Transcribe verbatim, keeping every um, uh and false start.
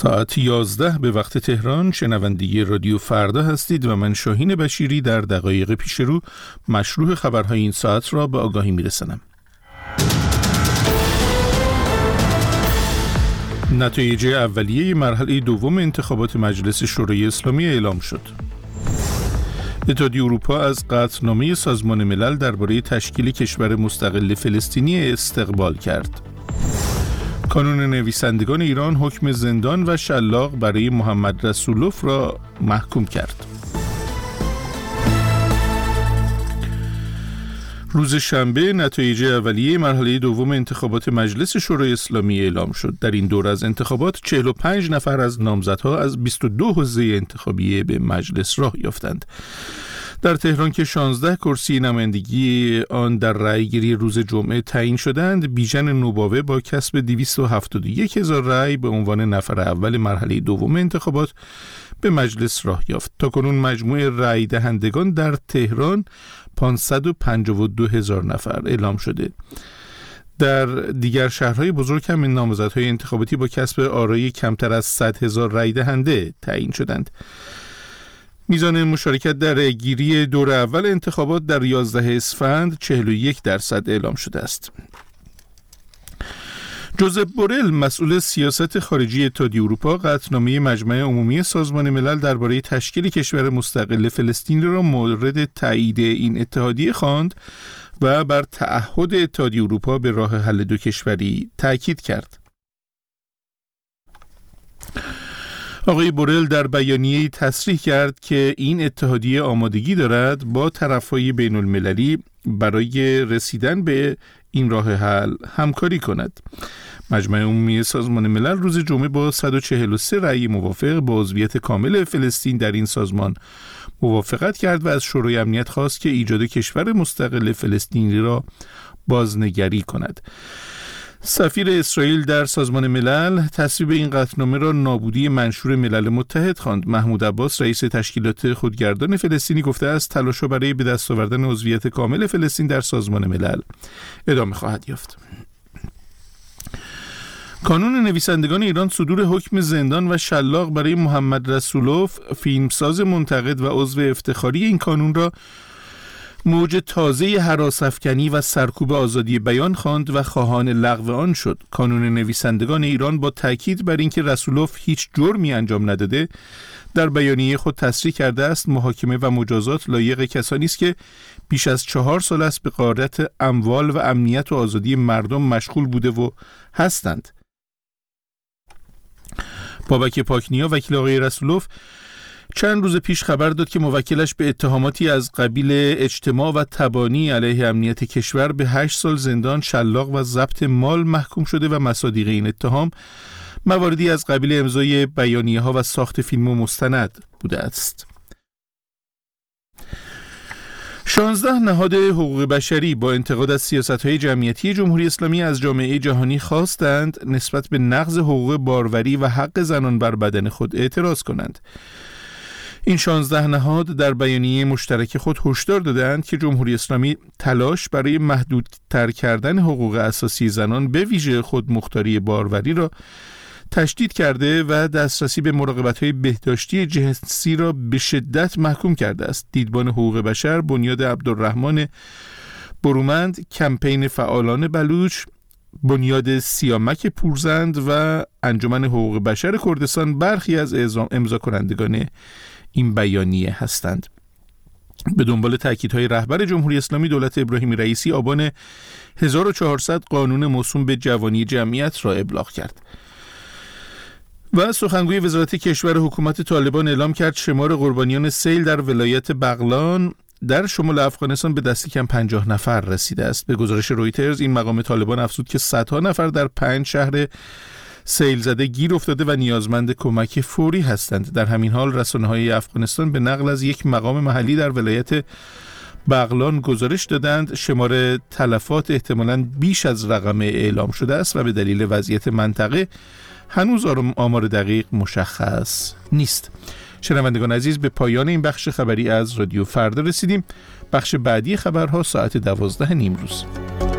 ساعت یازده به وقت تهران شنونده رادیو فردا هستید و من شاهین بشیری در دقایق پیش رو مشروع خبرهای این ساعت را به آگاهی میرسانم. نتایج اولیه مرحله دوم انتخابات مجلس شورای اسلامی اعلام شد. اتحادیه اروپا از قطعنامه سازمان ملل درباره تشکیل کشور مستقل فلسطینی استقبال کرد. کانون نویسندگان ایران حکم زندان و شلاق برای محمد رسولوف را محکوم کرد. روز شنبه نتایج اولیه مرحله دوم انتخابات مجلس شورای اسلامی اعلام شد. در این دور از انتخابات چهل و پنج نفر از نامزدها از بیست و دو حوزه انتخابی به مجلس راه یافتند. در تهران که شانزده کرسی نمایندگی آن در رأیگیری روز جمعه تعیین شدند، بیژن نوباوه با کسب دویست و هفتاد و یک هزار رأی به عنوان نفر اول مرحله دوم انتخابات به مجلس راه یافت. تاکنون مجموع رأی دهندگان در تهران پانصد و پنجاه و دو هزار نفر اعلام شده. در دیگر شهرهای بزرگ هم این نامزدهای انتخاباتی با کسب آرای کمتر از صد هزار رأی دهنده تعیین شدند. میزان مشارکت در گیری دور اول انتخابات در یازده اسفند چهل و یک درصد اعلام شده است. جوزپ بورل مسئول سیاست خارجی اتحادیه اروپا قطعنامه مجمع عمومی سازمان ملل درباره تشکیل کشور مستقل فلسطین را مورد تایید این اتحادیه خواند و بر تعهد اتحادیه اروپا به راه حل دو کشوری تاکید کرد. آقای بورل در بیانیه‌ای تصریح کرد که این اتحادیه آمادگی دارد با طرف‌های بین المللی برای رسیدن به این راه حل همکاری کند. مجمع عمومی سازمان ملل روز جمعه با صد و چهل و سه رأی موافق با عضویت کامل فلسطین در این سازمان موافقت کرد و از شورای امنیت خواست که ایجاد کشور مستقل فلسطینی را بازنگری کند. سفیر اسرائیل در سازمان ملل تصویب این قطعنامه را نابودی منشور ملل متحد خواند. محمود عباس رئیس تشکیلات خودگردان فلسطینی گفته است تلاش‌ها برای به دست آوردن عضویت کامل فلسطین در سازمان ملل ادامه خواهد یافت. کانون نویسندگان ایران صدور حکم زندان و شلاق برای محمد رسولوف، فیلمساز منتقد و عضو افتخاری این کانون را موج تازه هراس‌افکنی و سرکوب آزادی بیان خواند و خواهان لغو آن شد. کانون نویسندگان ایران با تاکید بر اینکه رسولوف هیچ جرمی انجام نداده در بیانیه خود تصریح کرده است محاکمه و مجازات لایق کسانی است که بیش از چهار سال است به غارت اموال و امنیت و آزادی مردم مشغول بوده و هستند. بابک پاکنیا وکیل آقای رسولوف چند روز پیش خبر داد که موکلش به اتهاماتی از قبیل اجتماع و تبانی علیه امنیت کشور به هشت سال زندان، شلاق و ضبط مال محکوم شده و مصادیق این اتهام مواردی از قبیل امضای بیانیه ها و ساخت فیلم و مستند بوده است. شانزده نهاد حقوق بشری با انتقاد از سیاست‌های جمعیتی جمهوری اسلامی از جامعه جهانی خواستند نسبت به نقض حقوق باروری و حق زنان بر بدن خود اعتراض کنند. این شانزده نهاد در بیانیه مشترک خود هشدار دادند که جمهوری اسلامی تلاش برای محدودتر کردن حقوق اساسی زنان به ویژه خودمختاری باروری را تشدید کرده و دسترسی به مراقبت‌های بهداشتی جنسی را به شدت محکوم کرده است. دیدبان حقوق بشر، بنیاد عبدالرحمن برومند، کمپین فعالان بلوچ، بنیاد سیامک پورزند و انجمن حقوق بشر کردستان برخی از امضا کنندگان این بیانیه هستند. به دنبال تأکیدهای رهبر جمهوری اسلامی، دولت ابراهیمی رئیسی آبان هزار و چهارصد قانون موسوم به جوانی جمعیت را ابلاغ کرد. و سخنگوی وزارت کشور حکومت طالبان اعلام کرد شمار قربانیان سیل در ولایت بغلان در شمال افغانستان به دست کم پنجاه نفر رسیده است. به گزارش رویترز این مقام طالبان افزود که صدها نفر در پنج شهر سیل زده گیر افتاده و نیازمند کمک فوری هستند. در همین حال رسانه‌های افغانستان به نقل از یک مقام محلی در ولایت بغلان گزارش دادند شمار تلفات احتمالاً بیش از رقم اعلام شده است و به دلیل وضعیت منطقه هنوز آمار دقیق مشخص نیست. شنوندگان عزیز، به پایان این بخش خبری از رادیو فردا رسیدیم. بخش بعدی خبرها ساعت دوازده نیم روز.